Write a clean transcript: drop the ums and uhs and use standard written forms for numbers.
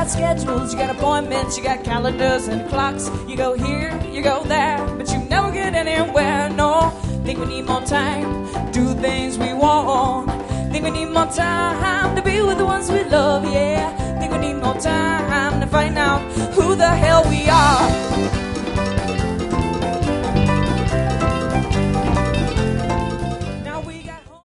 got schedules, you got appointments, you got calendars and clocks. You go here, you go there, but you never get anywhere. No, think we need more time, do things we want. Think we need more time to be with the ones we love, yeah.